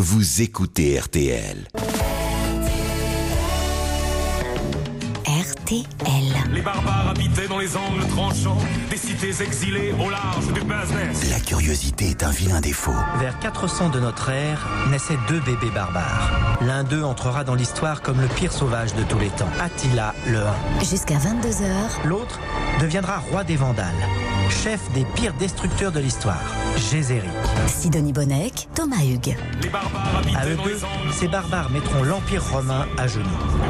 vous écoutez RTL. RTL. Les barbares habitaient dans les angles tranchants des cités exilées au large du business. La curiosité est un vilain défaut. Vers 400 de notre ère, naissaient 2 bébés barbares. L'un d'eux entrera dans l'histoire comme le pire sauvage de tous les temps, Attila le Hun. Jusqu'à 22h. L'autre deviendra roi des Vandales, chef des pires destructeurs de l'histoire, Gézéric. Sidonie Bonnec, Thomas Hugues. Les barbares habitaient À eux dans deux, les angles. ces barbares mettront l'Empire romain à genoux.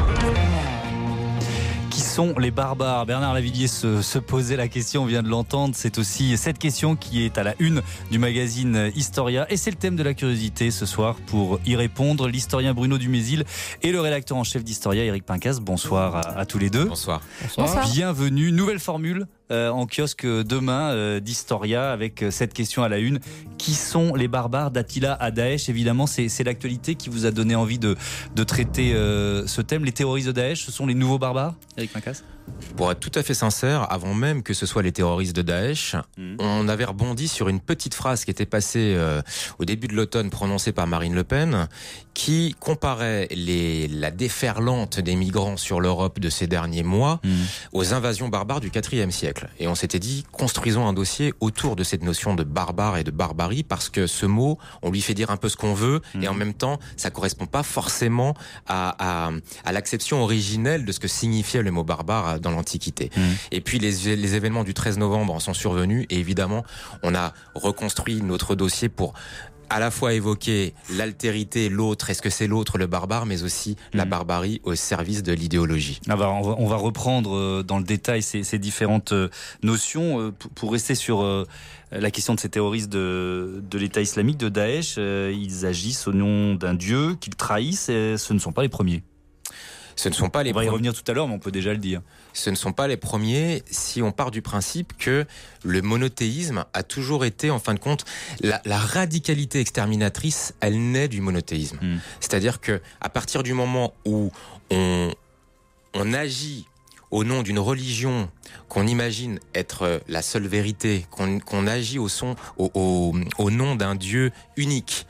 Qui sont les barbares? Bernard Lavilliers se posait la question, on vient de l'entendre. C'est aussi cette question qui est à la une du magazine Historia. Et c'est le thème de la curiosité ce soir. Pour y répondre, l'historien Bruno Dumézil et le rédacteur en chef d'Historia, Éric Pincas. Bonsoir à tous les deux. Bonsoir. Bienvenue. Nouvelle formule en kiosque demain d'Historia avec cette question à la une. Qui sont les barbares d'Attila à Daesh? Évidemment, c'est l'actualité qui vous a donné envie de traiter ce thème. Les terroristes de Daesh, ce sont les nouveaux barbares, Éric Pincas? Pour être tout à fait sincère, avant même que ce soit les terroristes de Daesh, on avait rebondi sur une petite phrase qui était passée au début de l'automne prononcée par Marine Le Pen, qui comparait la déferlante des migrants sur l'Europe de ces derniers mois aux invasions barbares du IVe siècle. Et on s'était dit, construisons un dossier autour de cette notion de barbare et de barbarie, parce que ce mot, on lui fait dire un peu ce qu'on veut, et en même temps, ça correspond pas forcément à l'acception originelle de ce que signifiait le mot barbare dans l'Antiquité. Et puis les événements du 13 novembre en sont survenus, et évidemment, on a reconstruit notre dossier pour à la fois évoquer l'altérité, l'autre, est-ce que c'est l'autre le barbare, mais aussi la barbarie au service de l'idéologie. On va reprendre dans le détail ces différentes notions. Pour rester sur la question de ces terroristes de l'État islamique, de Daesh, ils agissent au nom d'un dieu qu'ils trahissent, et ce ne sont pas les premiers. Ce ne sont pas les On va y premiers. revenir tout à l'heure, mais on peut déjà le dire. Ce ne sont pas les premiers si on part du principe que le monothéisme a toujours été, en fin de compte, la radicalité exterminatrice, elle naît du monothéisme. C'est-à-dire que à partir du moment où on agit au nom d'une religion qu'on imagine être la seule vérité, qu'on agit au nom d'un Dieu unique,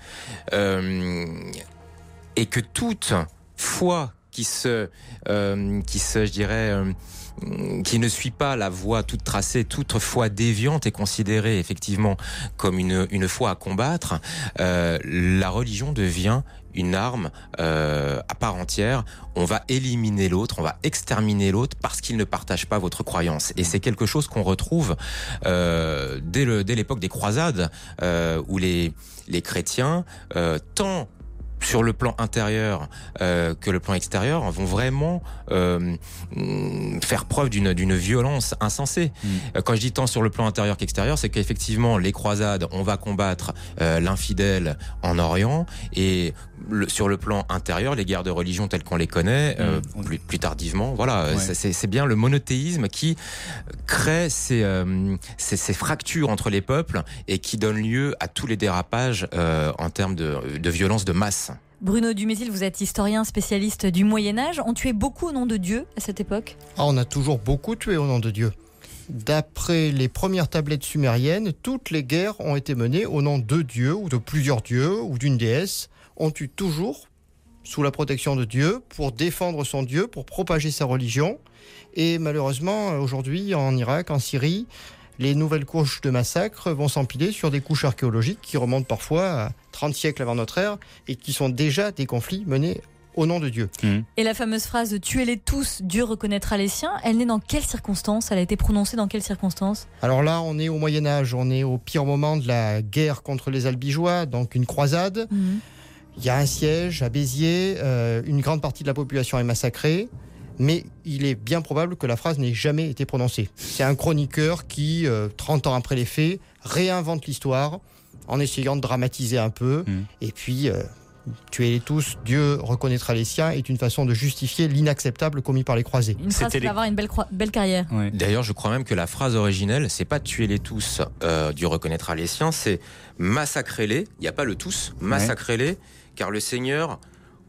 et que toute foi qui ne suit pas la voie toute tracée, toute foi déviante est considérée effectivement comme une foi à combattre, la religion devient une arme à part entière. On va éliminer l'autre, on va exterminer l'autre parce qu'il ne partage pas votre croyance. Et c'est quelque chose qu'on retrouve dès l'époque des croisades, où les chrétiens, tant sur le plan intérieur que le plan extérieur, vont vraiment faire preuve d'une violence insensée. Quand je dis tant sur le plan intérieur qu'extérieur, c'est qu'effectivement les croisades, on va combattre l'infidèle en Orient, et sur le plan intérieur, les guerres de religion telles qu'on les connaît plus tardivement, voilà, ouais. C'est bien le monothéisme qui crée ces fractures entre les peuples et qui donne lieu à tous les dérapages en termes de violence de masse. Bruno Dumézil, vous êtes historien spécialiste du Moyen-Âge. On tuait beaucoup au nom de Dieu à cette époque? On a toujours beaucoup tué au nom de Dieu. D'après les premières tablettes sumériennes, toutes les guerres ont été menées au nom de Dieu ou de plusieurs dieux ou d'une déesse. On tue toujours sous la protection de Dieu pour défendre son Dieu, pour propager sa religion. Et malheureusement, aujourd'hui, en Irak, en Syrie, les nouvelles couches de massacres vont s'empiler sur des couches archéologiques qui remontent parfois à 30 siècles avant notre ère et qui sont déjà des conflits menés au nom de Dieu. Et la fameuse phrase « tuez-les tous, Dieu reconnaîtra les siens », elle naît dans quelles circonstances? Elle a été prononcée dans quelles circonstances? Alors là, on est au Moyen-Âge, on est au pire moment de la guerre contre les Albigeois, donc une croisade. Il y a un siège à Béziers, une grande partie de la population est massacrée. Mais il est bien probable que la phrase n'ait jamais été prononcée. C'est un chroniqueur qui, 30 ans après les faits, réinvente l'histoire en essayant de dramatiser un peu. Et puis, tuez-les tous, Dieu reconnaîtra les siens, est une façon de justifier l'inacceptable commis par les croisés. Une phrase qui va avoir une belle carrière. Ouais. D'ailleurs, je crois même que la phrase originelle, c'est pas tuez-les tous, Dieu reconnaîtra les siens, c'est massacrez-les. Il n'y a pas le tous, massacrez-les, car le Seigneur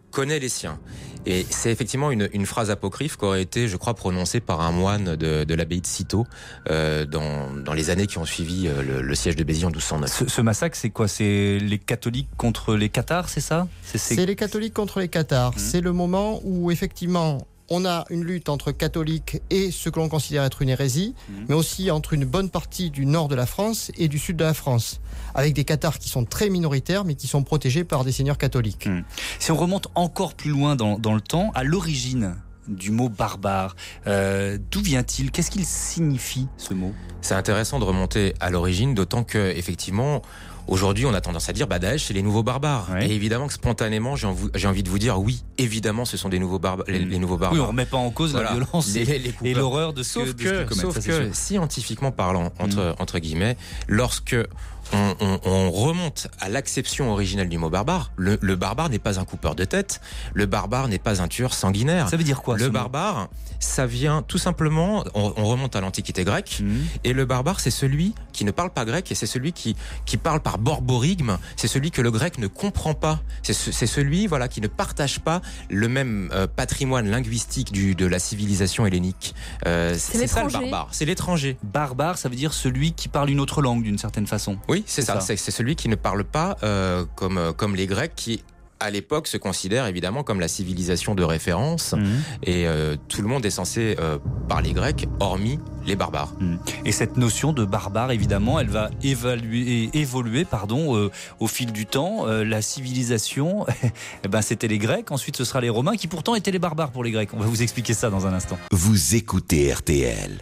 connaît les siens. Et c'est effectivement une phrase apocryphe qui aurait été, je crois, prononcée par un moine de l'abbaye de Cîteaux dans les années qui ont suivi le siège de Béziers en 1209. Ce massacre, c'est quoi? C'est les catholiques contre les cathares, c'est ça? C'est les catholiques contre les cathares. C'est le moment où, effectivement, on a une lutte entre catholiques et ce que l'on considère être une hérésie, mais aussi entre une bonne partie du nord de la France et du sud de la France, avec des cathares qui sont très minoritaires, mais qui sont protégés par des seigneurs catholiques. Si on remonte encore plus loin dans le temps, à l'origine du mot barbare, d'où vient-il? Qu'est-ce qu'il signifie, ce mot? C'est intéressant de remonter à l'origine, d'autant que, effectivement, aujourd'hui, on a tendance à dire Daesh, c'est les nouveaux barbares. Ouais. Et évidemment que spontanément, j'ai envie de vous dire oui, évidemment, ce sont des nouveaux barbares, les nouveaux barbares. Oui, on remet pas en cause la violence et l'horreur de ce qu'ils commettent. Sauf que scientifiquement parlant, entre guillemets, lorsque on remonte à l'acception originelle du mot barbare, le barbare n'est pas un coupeur de tête, le barbare n'est pas un tueur sanguinaire. Ça veut dire quoi? Le barbare, ça vient tout simplement, on remonte à l'Antiquité grecque, et le barbare, c'est celui qui ne parle pas grec, et c'est celui qui parle par borborigme, c'est celui que le grec ne comprend pas, c'est celui qui ne partage pas le même patrimoine linguistique de la civilisation hellénique. C'est ça le barbare, c'est l'étranger. Barbare, ça veut dire celui qui parle une autre langue d'une certaine façon. Oui, c'est ça. C'est celui qui ne parle pas comme les Grecs qui, à l'époque, se considèrent évidemment comme la civilisation de référence. Et tout le monde est censé parler grec, hormis les barbares. Et cette notion de barbare, évidemment, elle va évoluer au fil du temps. La civilisation, c'était les Grecs. Ensuite, ce sera les Romains qui pourtant étaient les barbares pour les Grecs. On va vous expliquer ça dans un instant. Vous écoutez RTL.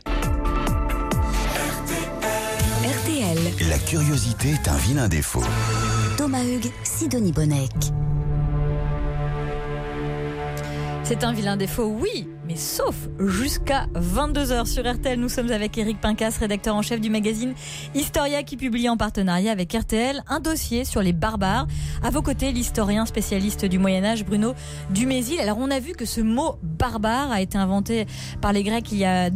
La curiosité est un vilain défaut. Thomas Hugues, Sidonie Bonnec. C'est un vilain défaut, oui, mais sauf jusqu'à 22h sur RTL. Nous sommes avec Éric Pincas, rédacteur en chef du magazine Historia, qui publie en partenariat avec RTL un dossier sur les barbares. À vos côtés, l'historien spécialiste du Moyen-Âge, Bruno Dumézil. Alors, on a vu que ce mot barbare a été inventé par les Grecs il y a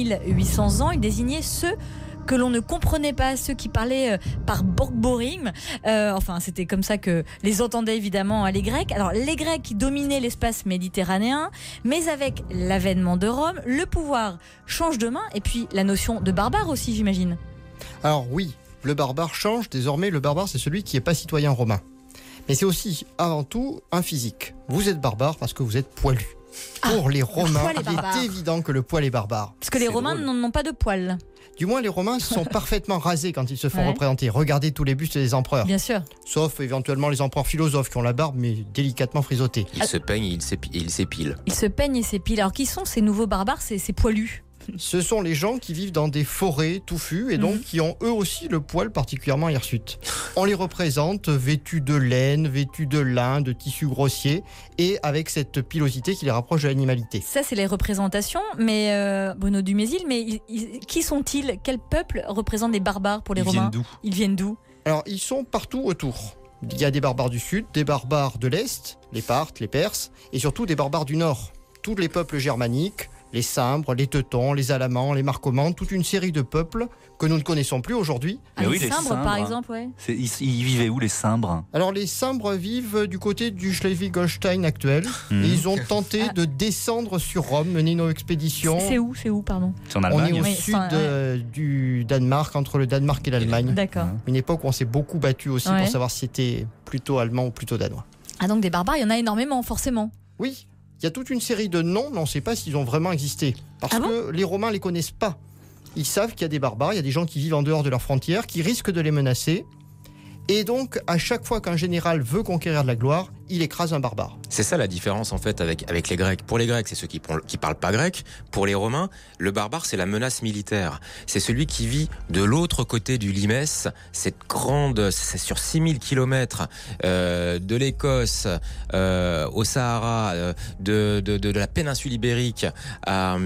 2800 ans. Il désignait ceux que l'on ne comprenait pas, ceux qui parlaient par borborigme. C'était comme ça que les entendaient évidemment les Grecs. Alors, les Grecs qui dominaient l'espace méditerranéen, mais avec l'avènement de Rome, le pouvoir change de main, et puis la notion de barbare aussi, j'imagine. Alors oui, le barbare change. Désormais, le barbare, c'est celui qui n'est pas citoyen romain. Mais c'est aussi, avant tout, un physique. Vous êtes barbare parce que vous êtes poilu. Pour les Romains, il est évident que le poil est barbare. Parce que les Romains n'ont pas de poils. Du moins, les Romains sont parfaitement rasés quand ils se font représenter. Regardez tous les bustes des empereurs. Bien sûr. Sauf éventuellement les empereurs philosophes qui ont la barbe, mais délicatement frisottée. Ils se peignent et ils s'épilent. Ils se peignent et s'épilent. Alors, qui sont ces nouveaux barbares, ces poilus? Ce sont les gens qui vivent dans des forêts touffues et donc qui ont eux aussi le poil particulièrement hirsute. On les représente vêtus de laine, vêtus de lin, de tissu grossier et avec cette pilosité qui les rapproche de l'animalité. Ça, c'est les représentations, mais Bruno Dumézil, mais qui sont-ils? Quel peuple représente les barbares pour les Romains? Ils viennent d'où? Alors, ils sont partout autour. Il y a des barbares du sud, des barbares de l'est, les Parthes, les Perses, et surtout des barbares du nord. Tous les peuples germaniques, les Cimbres, les Teutons, les Alamans, les Marcomannes, toute une série de peuples que nous ne connaissons plus aujourd'hui. Les Cimbres, par exemple, ouais. Ils vivaient où, les Cimbres? Alors, les Cimbres vivent du côté du Schleswig-Holstein actuel. Et ils ont tenté de descendre sur Rome, mener une expédition. C'est où, pardon? C'est en Allemagne. On est au sud du Danemark, entre le Danemark et l'Allemagne. D'accord. Une époque où on s'est beaucoup battu aussi pour savoir si c'était plutôt allemand ou plutôt danois. Ah, donc des barbares, il y en a énormément, forcément. Oui. Il y a toute une série de noms, mais on ne sait pas s'ils ont vraiment existé. Parce que les Romains ne les connaissent pas. Ils savent qu'il y a des barbares, il y a des gens qui vivent en dehors de leurs frontières, qui risquent de les menacer. Et donc, à chaque fois qu'un général veut conquérir de la gloire, il écrase un barbare. C'est ça la différence en fait avec les Grecs. Pour les Grecs, c'est ceux qui parlent pas grec. Pour les Romains, le barbare, c'est la menace militaire. C'est celui qui vit de l'autre côté du Limès, c'est sur 6000 kilomètres de l'Écosse au Sahara, de la péninsule ibérique à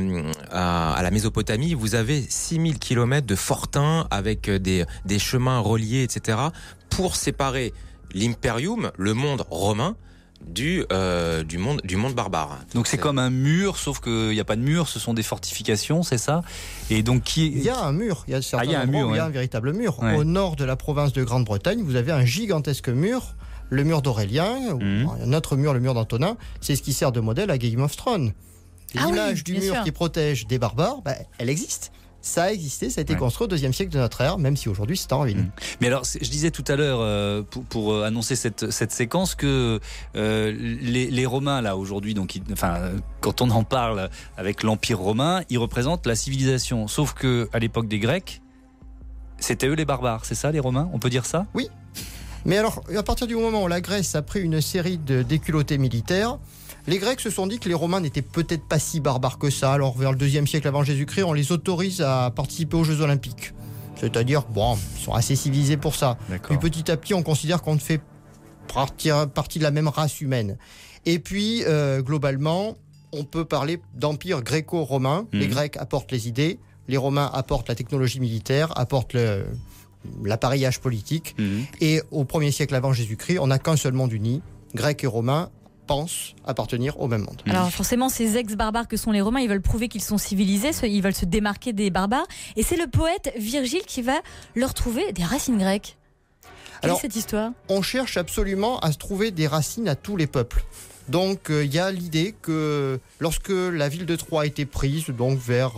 la Mésopotamie. Vous avez 6000 kilomètres de fortins avec des chemins reliés, etc., pour séparer l'imperium, le monde romain, du monde barbare. Donc c'est comme un mur, sauf qu'il n'y a pas de mur, ce sont des fortifications, c'est ça? Et donc Il y a un mur, il y a certains endroits où il y a un véritable mur. Ouais. Au nord de la province de Grande-Bretagne, vous avez un gigantesque mur Le mur d'Aurélien, ou un autre mur, le mur d'Antonin, c'est ce qui sert de modèle à Game of Thrones. L'image du mur qui protège des barbares, elle existe. Ça a existé, ça a été construit au IIe siècle de notre ère, même si aujourd'hui c'est en ruine. Mais alors, je disais tout à l'heure, pour annoncer cette séquence, que les Romains, là, aujourd'hui, quand on en parle avec l'Empire romain, ils représentent la civilisation. Sauf qu'à l'époque des Grecs, c'était eux les barbares, c'est ça, les Romains? On peut dire ça? Oui. Mais alors, à partir du moment où la Grèce a pris une série de déculottés militaires, les Grecs se sont dit que les Romains n'étaient peut-être pas si barbares que ça. Alors, vers le IIe siècle avant Jésus-Christ, on les autorise à participer aux Jeux Olympiques. C'est-à-dire, ils sont assez civilisés pour ça. Puis petit à petit, on considère qu'on ne fait partie de la même race humaine. Et puis, globalement, on peut parler d'empire gréco-romain. Les Grecs apportent les idées, les Romains apportent la technologie militaire, apportent l'appareillage politique. Et au 1er siècle avant Jésus-Christ, on n'a qu'un seul monde uni, Grecs et Romains, pensent appartenir au même monde. Alors forcément, ces ex-barbares que sont les Romains, ils veulent prouver qu'ils sont civilisés, ils veulent se démarquer des barbares. Et c'est le poète Virgile qui va leur trouver des racines grecques. Quelle est cette histoire? On cherche absolument à se trouver des racines à tous les peuples. Donc il y a l'idée que lorsque la ville de Troie a été prise, donc vers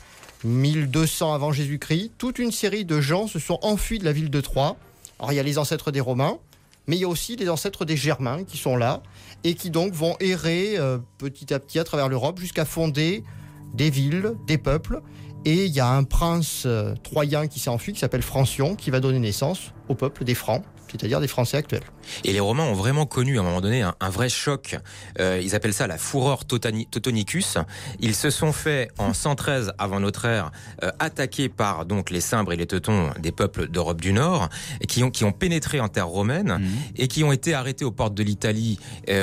1200 avant Jésus-Christ, toute une série de gens se sont enfuis de la ville de Troie. Alors il y a les ancêtres des Romains, mais il y a aussi les ancêtres des Germains qui sont là et qui donc vont errer petit à petit à travers l'Europe jusqu'à fonder des villes, des peuples. Et il y a un prince troyen qui s'est enfui, qui s'appelle Francion, qui va donner naissance au peuple des Francs, c'est-à-dire des Français actuels. Et les Romains ont vraiment connu à un moment donné un vrai choc. Ils appellent ça la furor teutonicus. Ils se sont fait en 113 avant notre ère attaquer par donc les Cimbres et les Teutons, des peuples d'Europe du Nord, et qui ont pénétré en terre romaine et qui ont été arrêtés aux portes de l'Italie,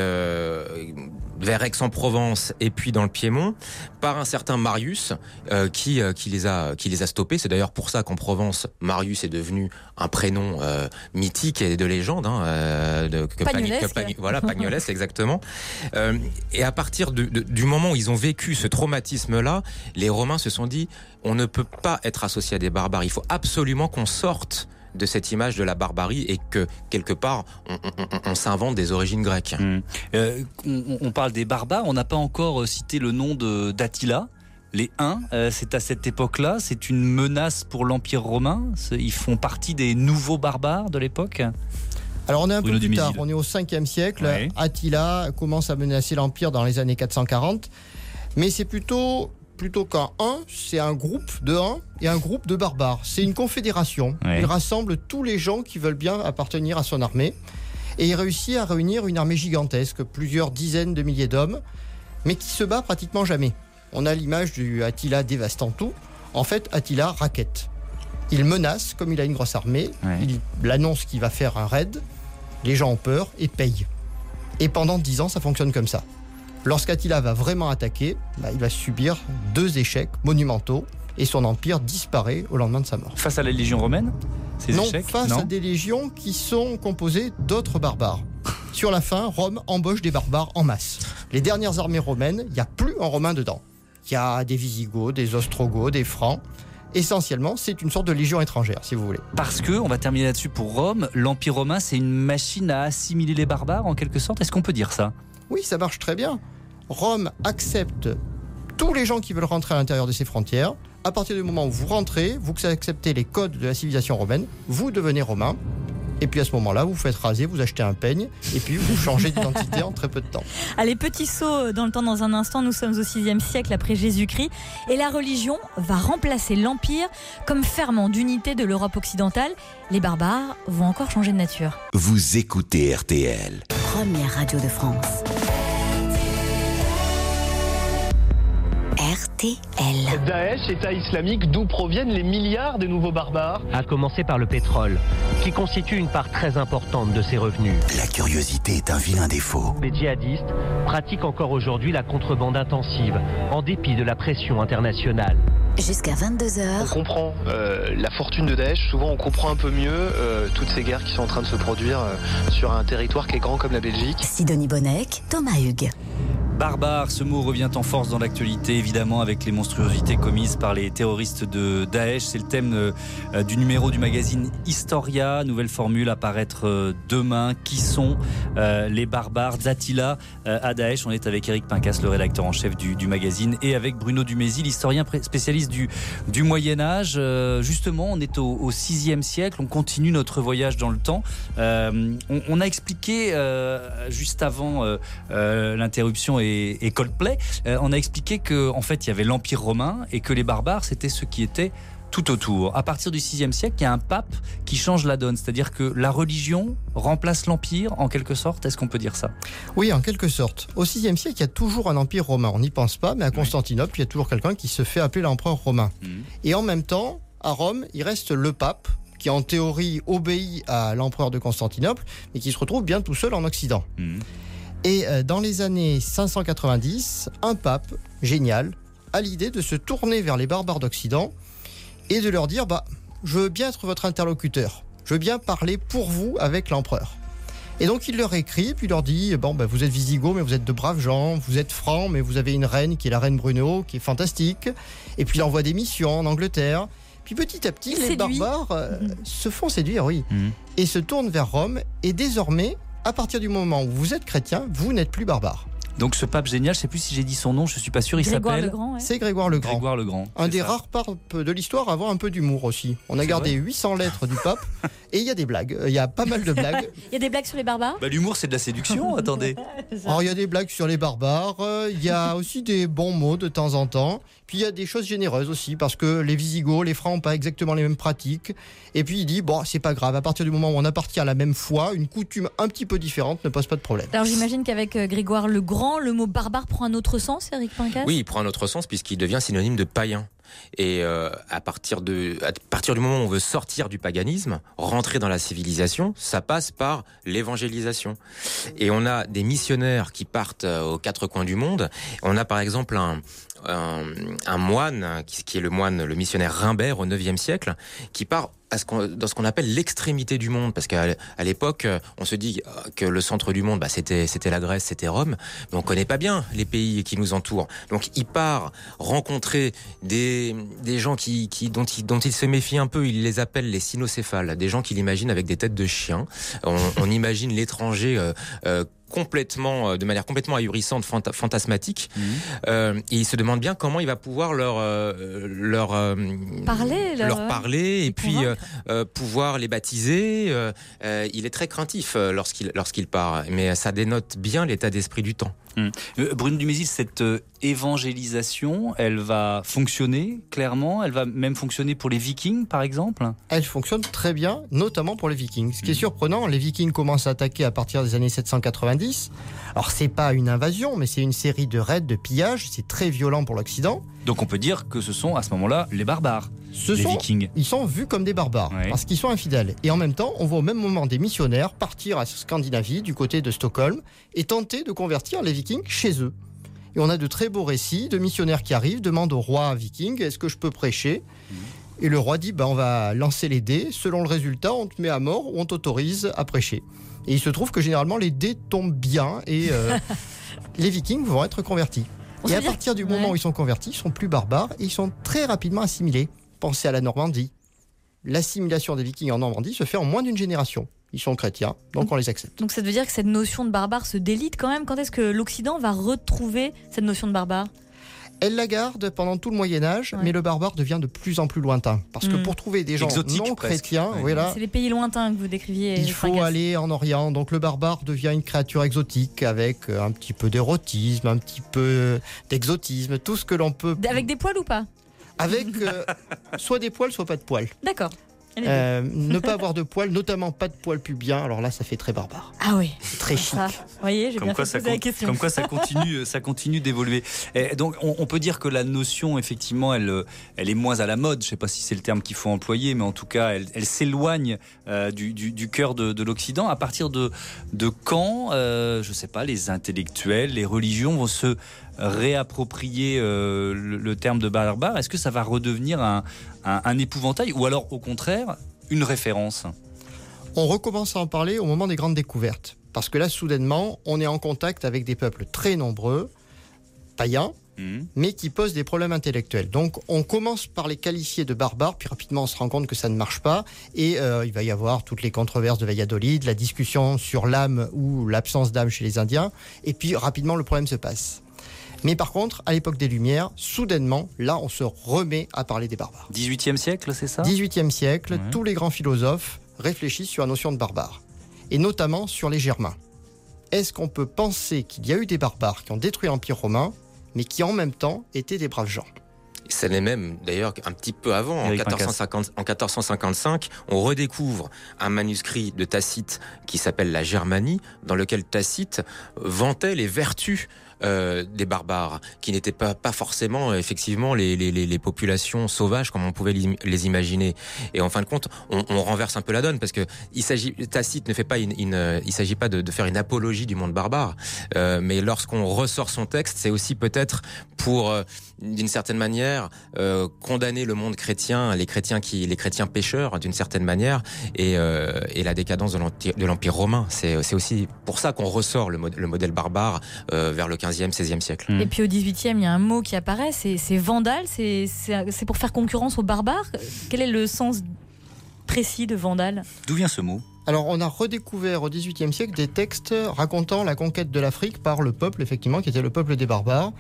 vers Aix-en-Provence et puis dans le Piémont par un certain Marius qui les a stoppés. C'est d'ailleurs pour ça qu'en Provence, Marius est devenu un prénom mythique et de légende. Pagnolesque, exactement. Et à partir du moment où ils ont vécu ce traumatisme-là, les Romains se sont dit, on ne peut pas être associé à des barbares. Il faut absolument qu'on sorte de cette image de la barbarie et que, quelque part, on s'invente des origines grecques. On parle des barbares, on n'a pas encore cité le nom d'Attila. Les Huns, c'est à cette époque-là, c'est une menace pour l'Empire romain. Ils font partie des nouveaux barbares de l'époque. Alors on est un peu plus tard, on est au 5e siècle. Ouais. Attila commence à menacer l'Empire dans les années 440. Mais c'est plutôt qu'un Hun, c'est un groupe de Huns et un groupe de barbares. C'est une confédération. Ouais. Il rassemble tous les gens qui veulent bien appartenir à son armée. Et il réussit à réunir une armée gigantesque, plusieurs dizaines de milliers d'hommes, mais qui se bat pratiquement jamais. On a l'image du Attila dévastant tout. En fait, Attila raquette. Il menace, comme il a une grosse armée, il annonce qu'il va faire un raid, les gens ont peur et payent. Et pendant 10 ans, ça fonctionne comme ça. Lorsqu'Attila va vraiment attaquer, il va subir 2 échecs monumentaux et son empire disparaît au lendemain de sa mort. Face à la Légion romaine ? Face à des légions qui sont composées d'autres barbares. Sur la fin, Rome embauche des barbares en masse. Les dernières armées romaines, il n'y a plus un Romain dedans. Il y a des Visigoths, des Ostrogoths, des Francs. Essentiellement, c'est une sorte de légion étrangère, si vous voulez. Parce que, on va terminer là-dessus pour Rome, l'Empire romain, c'est une machine à assimiler les barbares, en quelque sorte. Est-ce qu'on peut dire ça ? Oui, ça marche très bien. Rome accepte tous les gens qui veulent rentrer à l'intérieur de ses frontières. À partir du moment où vous rentrez, vous acceptez les codes de la civilisation romaine, vous devenez romain. Et puis à ce moment-là, vous faites raser, vous achetez un peigne, et puis vous changez d'identité en très peu de temps. Allez, petit saut dans le temps dans un instant. Nous sommes au 6e siècle après Jésus-Christ. Et la religion va remplacer l'Empire comme ferment d'unité de l'Europe occidentale. Les barbares vont encore changer de nature. Vous écoutez RTL. Première radio de France. RTL. Daesh, État islamique, d'où proviennent les milliards de nouveaux barbares ? À commencer par le pétrole, qui constitue une part très importante de ses revenus. La curiosité est un vilain défaut. Les djihadistes pratiquent encore aujourd'hui la contrebande intensive, en dépit de la pression internationale. Jusqu'à 22h. On comprend la fortune de Daesh, souvent on comprend un peu mieux toutes ces guerres qui sont en train de se produire sur un territoire qui est grand comme la Belgique. Sidonie Bonnec, Thomas Hugues. Barbare, ce mot revient en force dans l'actualité, évidemment, avec les monstruosités commises par les terroristes de Daesh. C'est le thème du numéro du magazine Historia. Nouvelle formule à paraître demain. Qui sont les barbares d'Attila à Daesh? On est avec Éric Pincas, le rédacteur en chef du magazine, et avec Bruno Dumézil, historien spécialiste du Moyen-Âge. Justement, on est au 6e siècle. On continue notre voyage dans le temps. On a expliqué, juste avant l'interruption et Coldplay, on a expliqué qu'en fait il y avait l'Empire romain et que les barbares c'était ceux qui étaient tout autour. À partir du 6e siècle, il y a un pape qui change la donne, c'est-à-dire que la religion remplace l'empire en quelque sorte. Est-ce qu'on peut dire ça? Oui, en quelque sorte. Au 6e siècle, il y a toujours un empire romain. On n'y pense pas, mais à Constantinople, il y a toujours quelqu'un qui se fait appeler l'empereur romain. Et en même temps, à Rome, il reste le pape qui en théorie obéit à l'empereur de Constantinople, mais qui se retrouve bien tout seul en Occident. Et dans les années 590, un pape génial a l'idée de se tourner vers les barbares d'Occident et de leur dire je veux bien être votre interlocuteur, je veux bien parler pour vous avec l'empereur. Et donc il leur écrit, puis il leur dit vous êtes Visigoths, mais vous êtes de braves gens, vous êtes francs, mais vous avez une reine qui est la reine Bruno, qui est fantastique. Et puis il envoie des missions en Angleterre. Puis petit à petit, les barbares se font séduire, et se tournent vers Rome. Et désormais, à partir du moment où vous êtes chrétien, vous n'êtes plus barbare. Donc ce pape génial, je ne sais plus si j'ai dit son nom, je ne suis pas sûr, il s'appelle... Le Grand, ouais. C'est Grégoire le Grand. Grégoire le Grand. Un des rares papes de l'histoire à avoir un peu d'humour aussi. On a gardé 800 lettres du pape et il y a des blagues. Il y a pas mal de blagues. Il y a des blagues sur les barbares? L'humour, c'est de la séduction, attendez. Alors il y a des blagues sur les barbares, il y a aussi des bons mots de temps en temps. Puis il y a des choses généreuses aussi, parce que les Visigoths, les Francs n'ont pas exactement les mêmes pratiques. Et puis il dit, c'est pas grave, à partir du moment où on appartient à la même foi, une coutume un petit peu différente ne pose pas de problème. Alors j'imagine qu'avec Grégoire le Grand, le mot barbare prend un autre sens, Éric Pincas? Oui, il prend un autre sens puisqu'il devient synonyme de païen. Et à partir du moment où on veut sortir du paganisme, rentrer dans la civilisation, ça passe par l'évangélisation. Et on a des missionnaires qui partent aux quatre coins du monde. On a par exemple un moine, qui est le missionnaire Rimbert au 9e siècle, qui part dans ce qu'on appelle l'extrémité du monde, parce qu'à l'époque, on se dit que le centre du monde, c'était la Grèce, c'était Rome, mais on connaît pas bien les pays qui nous entourent. Donc il part rencontrer des gens dont il se méfie un peu. Il les appelle les cynocéphales, des gens qu'il imagine avec des têtes de chiens. On imagine l'étranger de manière complètement ahurissante, fantasmatique. Et il se demande bien comment il va pouvoir leur parler et puis pouvoir les baptiser. Il est très craintif lorsqu'il part, mais ça dénote bien l'état d'esprit du temps. Bruno Dumézil, cette évangélisation, elle va fonctionner clairement, elle va même fonctionner pour les Vikings par exemple? Elle fonctionne très bien, notamment pour les Vikings. Ce qui est surprenant, les Vikings commencent à attaquer à partir des années 790. Alors c'est pas une invasion, mais c'est une série de raids, de pillages, c'est très violent pour l'Occident. Donc on peut dire que ce sont à ce moment-là les barbares, Vikings. Ils sont vus comme des barbares, parce qu'ils sont infidèles. Et en même temps, on voit au même moment des missionnaires partir à Scandinavie, du côté de Stockholm, et tenter de convertir les Vikings chez eux. Et on a de très beaux récits de missionnaires qui arrivent, demandent au roi viking, est-ce que je peux prêcher ? Et le roi dit, on va lancer les dés, selon le résultat, on te met à mort ou on t'autorise à prêcher. Et il se trouve que généralement les dés tombent bien et les Vikings vont être convertis. Et à partir du moment où ils sont convertis, ils sont plus barbares et ils sont très rapidement assimilés. Pensez à la Normandie. L'assimilation des Vikings en Normandie se fait en moins d'une génération. Ils sont chrétiens, donc on les accepte. Donc ça veut dire que cette notion de barbare se délite quand même. Quand est-ce que l'Occident va retrouver cette notion de barbare ? Elle la garde pendant tout le Moyen-Âge, mais le barbare devient de plus en plus lointain. Parce que pour trouver des gens exotiques, non chrétiens, voilà, c'est les pays lointains que vous décriviez. Il faut aller en Orient. Donc le barbare devient une créature exotique avec un petit peu d'érotisme, un petit peu d'exotisme, tout ce que l'on peut. Avec des poils ou pas ? Avec soit des poils, soit pas de poils. D'accord. Ne pas avoir de poils, notamment pas de poils pubiens, alors là ça fait très barbare. Ah oui, c'est très chic. Vous voyez, j'ai bien posé la question. Comme quoi ça continue d'évoluer. Et donc on peut dire que la notion effectivement elle est moins à la mode. Je ne sais pas si c'est le terme qu'il faut employer, mais en tout cas elle s'éloigne du cœur de l'Occident. À partir de quand, je ne sais pas, les intellectuels, les religions vont se réapproprier le terme de barbare? Est-ce que ça va redevenir un épouvantail ou alors au contraire une référence? On recommence à en parler au moment des grandes découvertes, parce que là soudainement on est en contact avec des peuples très nombreux, païens, mais qui posent des problèmes intellectuels. Donc on commence par les qualifier de barbares, puis rapidement on se rend compte que ça ne marche pas, et il va y avoir toutes les controverses de Valladolid, la discussion sur l'âme ou l'absence d'âme chez les Indiens, et puis rapidement le problème se passe. Mais par contre, à l'époque des Lumières, soudainement, là on se remet à parler des barbares. 18e siècle, c'est ça ? 18e siècle, tous les grands philosophes réfléchissent sur la notion de barbare, et notamment sur les Germains. Est-ce qu'on peut penser qu'il y a eu des barbares qui ont détruit l'Empire romain, mais qui en même temps étaient des braves gens? Ça n'est même d'ailleurs un petit peu avant, en 1455, on redécouvre un manuscrit de Tacite qui s'appelle la Germanie, dans lequel Tacite vantait les vertus des barbares, qui n'étaient pas forcément effectivement les populations sauvages comme on pouvait les imaginer. Et en fin de compte, on renverse un peu la donne, parce que Tacite ne fait pas il s'agit pas de faire une apologie du monde barbare, mais lorsqu'on ressort son texte, c'est aussi peut-être pour d'une certaine manière condamner le monde chrétien, les chrétiens pécheurs d'une certaine manière, et la décadence de l'Empire romain. C'est aussi pour ça qu'on ressort le modèle barbare vers le 15e, 16e siècle. Et puis au 18e, il y a un mot qui apparaît, c'est vandale, c'est pour faire concurrence aux barbares. Quel est le sens précis de vandale ? D'où vient ce mot ? Alors on a redécouvert au XVIIIe siècle des textes racontant la conquête de l'Afrique par le peuple, effectivement, qui était le peuple des barbares.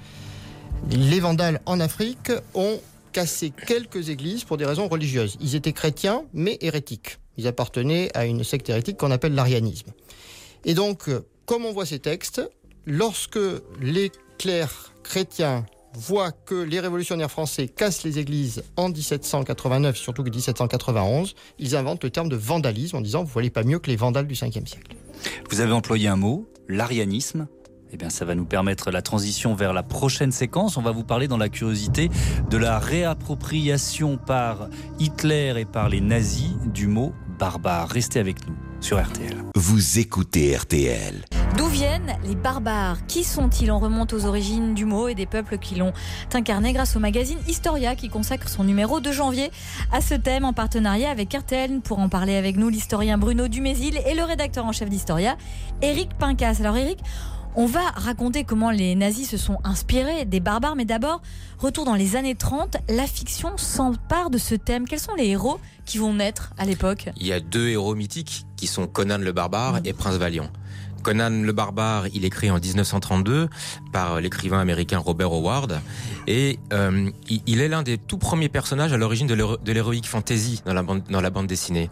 Les Vandales en Afrique ont cassé quelques églises pour des raisons religieuses. Ils étaient chrétiens, mais hérétiques. Ils appartenaient à une secte hérétique qu'on appelle l'arianisme. Et donc, comme on voit ces textes, lorsque les clercs chrétiens voient que les révolutionnaires français cassent les églises en 1789, surtout que 1791, ils inventent le terme de vandalisme en disant « vous ne valez pas mieux que les Vandales du 5e siècle ». Vous avez employé un mot, l'arianisme. Eh bien, ça va nous permettre la transition vers la prochaine séquence. On va vous parler dans la curiosité de la réappropriation par Hitler et par les nazis du mot barbare. Restez avec nous sur RTL. Vous écoutez RTL. D'où viennent les barbares ? Qui sont-ils ? On remonte aux origines du mot et des peuples qui l'ont incarné grâce au magazine Historia qui consacre son numéro de janvier à ce thème en partenariat avec RTL. Pour en parler avec nous, l'historien Bruno Dumézil et le rédacteur en chef d'Historia, Eric Pincas. Alors Eric, on va raconter comment les nazis se sont inspirés des barbares, mais d'abord, retour dans les années 30, la fiction s'empare de ce thème. Quels sont les héros qui vont naître à l'époque ? Il y a deux héros mythiques qui sont Conan le Barbare et Prince Valiant. Conan le Barbare, il est créé en 1932 par l'écrivain américain Robert Howard, et il est l'un des tout premiers personnages à l'origine de l'heroic fantasy dans la bande dessinée.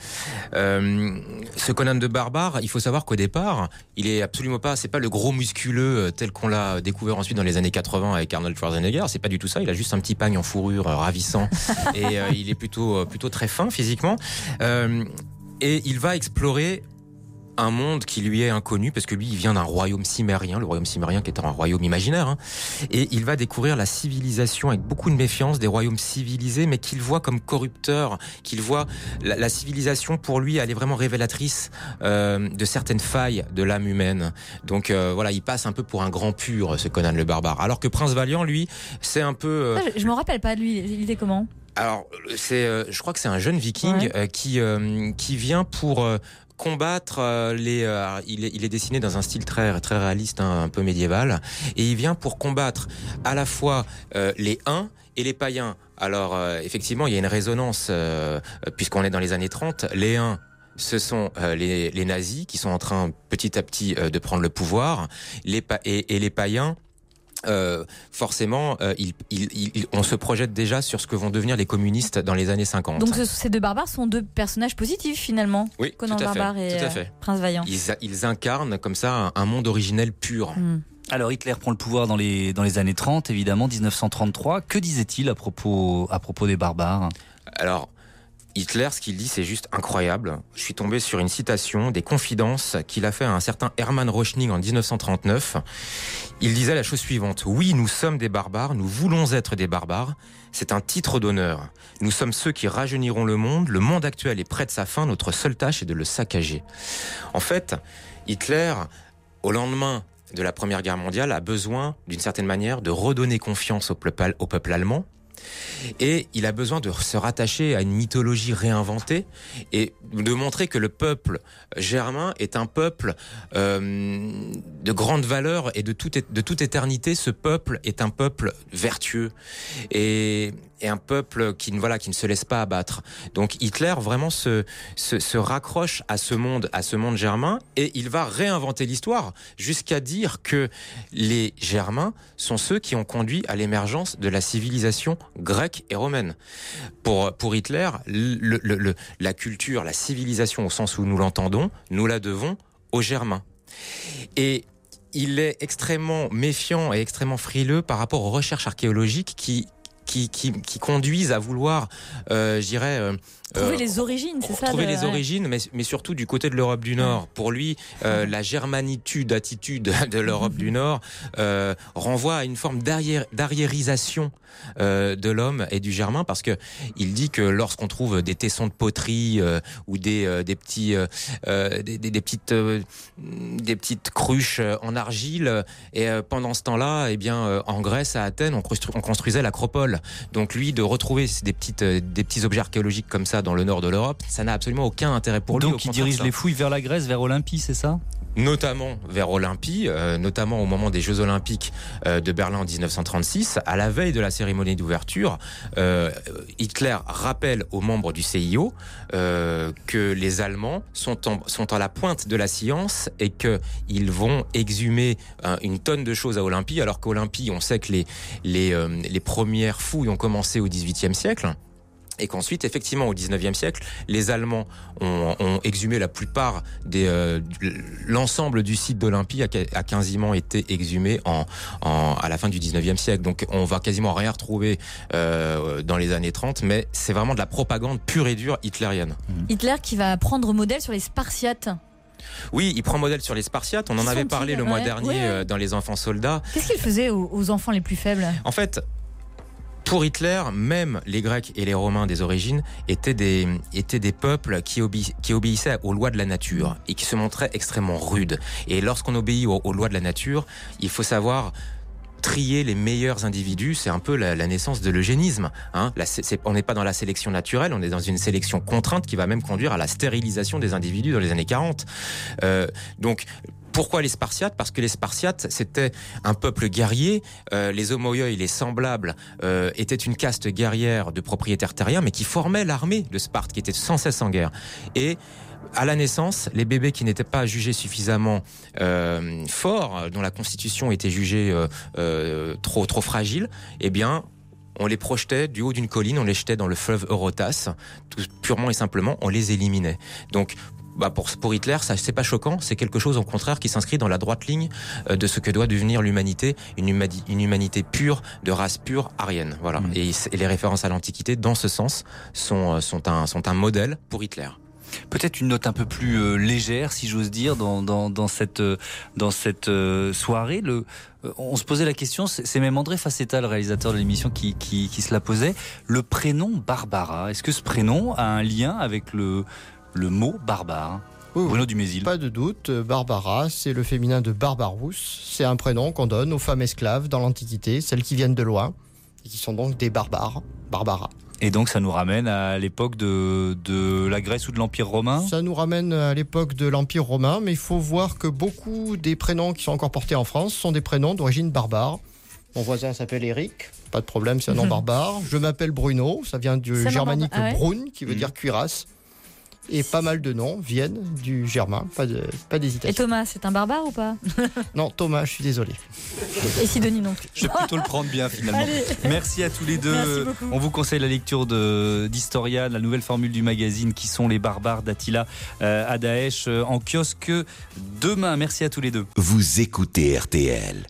Ce Conan de Barbare, il faut savoir qu'au départ, il est absolument pas, c'est pas le gros musculeux tel qu'on l'a découvert ensuite dans les années 80 avec Arnold Schwarzenegger. C'est pas du tout ça. Il a juste un petit pagne en fourrure ravissant et il est plutôt très fin physiquement. Et il va explorer un monde qui lui est inconnu, parce que lui, il vient d'un royaume cimérien, le royaume cimérien qui est un royaume imaginaire, hein, et il va découvrir la civilisation avec beaucoup de méfiance des royaumes civilisés, mais qu'il voit comme corrupteurs, qu'il voit la civilisation, pour lui, elle est vraiment révélatrice de certaines failles de l'âme humaine. Donc voilà, il passe un peu pour un grand pur, ce Conan le Barbare. Alors que Prince Valiant, lui, c'est un peu... Je me rappelle pas de lui, il était comment ? Alors, je crois que c'est un jeune viking qui vient pour... combattre il est dessiné dans un style très très réaliste, hein, un peu médiéval, et il vient pour combattre à la fois les Huns et les païens. Alors effectivement, il y a une résonance puisqu'on est dans les années 30. Les Huns, ce sont les nazis qui sont en train petit à petit de prendre le pouvoir, et les païens, forcément, on se projette déjà sur ce que vont devenir les communistes dans les années 50. Donc ces deux barbares sont deux personnages positifs finalement. Oui, Conan tout à Barbare fait, et Prince Valiant. Ils incarnent comme ça un monde originel pur. Alors Hitler prend le pouvoir dans les années 30, évidemment, 1933. Que disait-il à propos des barbares ? Alors, Hitler, ce qu'il dit, c'est juste incroyable. Je suis tombé sur une citation des confidences qu'il a fait à un certain Hermann Röchning en 1939. Il disait la chose suivante: oui, nous sommes des barbares, nous voulons être des barbares. C'est un titre d'honneur. Nous sommes ceux qui rajeuniront le monde actuel est près de sa fin, notre seule tâche est de le saccager. En fait, Hitler, au lendemain de la Première Guerre mondiale, a besoin, d'une certaine manière, de redonner confiance au peuple allemand. Et il a besoin de se rattacher à une mythologie réinventée et de montrer que le peuple germain est un peuple de grande valeur et de toute éternité. Ce peuple est un peuple vertueux et un peuple qui ne se laisse pas abattre. Donc Hitler vraiment se raccroche à ce monde germain et il va réinventer l'histoire jusqu'à dire que les Germains sont ceux qui ont conduit à l'émergence de la civilisation grecque et romaine. Pour Hitler, la culture, la civilisation au sens où nous l'entendons, nous la devons aux Germains. Et il est extrêmement méfiant et extrêmement frileux par rapport aux recherches archéologiques qui conduisent à vouloir, trouver les origines, c'est ça? Trouver les origines, mais surtout du côté de l'Europe du Nord. Pour lui, la attitude de l'Europe du Nord renvoie à une forme d'arriérisation de l'homme et du germain, parce que il dit que lorsqu'on trouve des tessons de poterie ou des petites cruches en argile, et pendant ce temps-là, en Grèce, à Athènes, on construisait l'acropole. Donc lui, de retrouver des petits objets archéologiques comme ça dans le nord de l'Europe, ça n'a absolument aucun intérêt pour lui. Donc il dirige les fouilles vers la Grèce, vers Olympie, c'est ça ? Notamment vers Olympie, notamment au moment des Jeux Olympiques de Berlin en 1936, à la veille de la cérémonie d'ouverture, Hitler rappelle aux membres du CIO que les Allemands sont à la pointe de la science et qu'ils vont exhumer une tonne de choses à Olympie, alors qu'Olympie, on sait que les premières fouilles ont commencé au XVIIIe siècle. Et qu'ensuite, effectivement, au XIXe siècle, les Allemands ont exhumé la plupart l'ensemble du site d'Olympie a quasiment été exhumé à la fin du XIXe siècle. Donc, on va quasiment rien retrouver dans les années 30, mais c'est vraiment de la propagande pure et dure hitlérienne. Hitler qui va prendre modèle sur les Spartiates. Oui, il prend modèle sur les Spartiates. On en avait parlé le mois dernier dans Les Enfants Soldats. Qu'est-ce qu'il faisait aux enfants les plus faibles ? En fait, pour Hitler, même les Grecs et les Romains des origines étaient des peuples qui obéissaient aux lois de la nature et qui se montraient extrêmement rudes. Et lorsqu'on obéit aux lois de la nature, il faut savoir trier les meilleurs individus. C'est un peu la naissance de l'eugénisme. On n'est pas dans la sélection naturelle, on est dans une sélection contrainte qui va même conduire à la stérilisation des individus dans les années 40. Donc, pourquoi les Spartiates ? Parce que les Spartiates, c'était un peuple guerrier. Les homoioi, les semblables, étaient une caste guerrière de propriétaires terriens, mais qui formaient l'armée de Sparte, qui était sans cesse en guerre. Et à la naissance, les bébés qui n'étaient pas jugés suffisamment forts, dont la constitution était jugée trop fragile, on les projetait du haut d'une colline, on les jetait dans le fleuve Eurotas, tout purement et simplement, on les éliminait. Donc, pour Hitler, ça c'est pas choquant, c'est quelque chose au contraire qui s'inscrit dans la droite ligne de ce que doit devenir l'humanité, une humanité pure, de race pure, aryenne. Voilà. Et les références à l'Antiquité, dans ce sens, sont un modèle pour Hitler. Peut-être une note un peu plus légère, si j'ose dire, dans cette soirée. On se posait la question, c'est même André Facetta, le réalisateur de l'émission, qui se la posait. Le prénom Barbara, est-ce que ce prénom a un lien avec le mot barbare ? Oui, Bruno Dumézil. Pas de doute, Barbara, c'est le féminin de Barbarus. C'est un prénom qu'on donne aux femmes esclaves dans l'Antiquité, celles qui viennent de loin, et qui sont donc des barbares, Barbara. Et donc ça nous ramène à l'époque de la Grèce ou de l'Empire romain ? Ça nous ramène à l'époque de l'Empire romain, mais il faut voir que beaucoup des prénoms qui sont encore portés en France sont des prénoms d'origine barbare. Mon voisin s'appelle Eric, pas de problème, c'est un nom barbare. Je m'appelle Bruno, ça vient du germanique brun, qui veut dire cuirasse. Et pas mal de noms viennent du germain, pas d'hésitation. Et Thomas, c'est un barbare ou pas ? Non, Thomas, je suis désolé. Et Sidonie non plus. Je vais plutôt le prendre bien finalement. Allez. Merci à tous les deux. Merci beaucoup. On vous conseille la lecture d'Historia, la nouvelle formule du magazine qui sont les barbares d'Attila Adaech en kiosque demain. Merci à tous les deux. Vous écoutez RTL.